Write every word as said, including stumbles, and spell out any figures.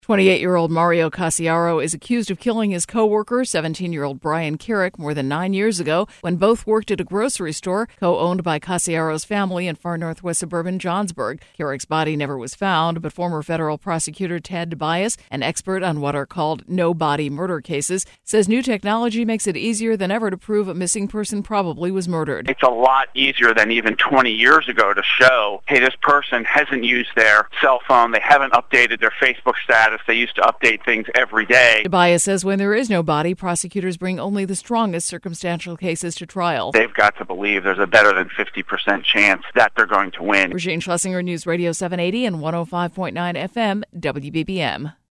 twenty-eight-year-old Mario Casiaro is accused of killing his co-worker, seventeen-year-old Brian Carrick, more than nine years ago when both worked at a grocery store co-owned by Casiaro's family in far northwest suburban Johnsburg. Carrick's body never was found, but former federal prosecutor Ted DeBias, an expert on what are called no-body murder cases, says new technology makes it easier than ever to prove a missing person probably was murdered. It's a lot easier than even twenty years ago to show, hey, this person hasn't used their cell phone, they haven't updated their Facebook status. They used to update things every day. DeBias says when there is no body, prosecutors bring only the strongest circumstantial cases to trial. They've got to believe there's a better than fifty percent chance that they're going to win. Regine Schlesinger, News Radio seven eighty and one oh five point nine F M, W B B M.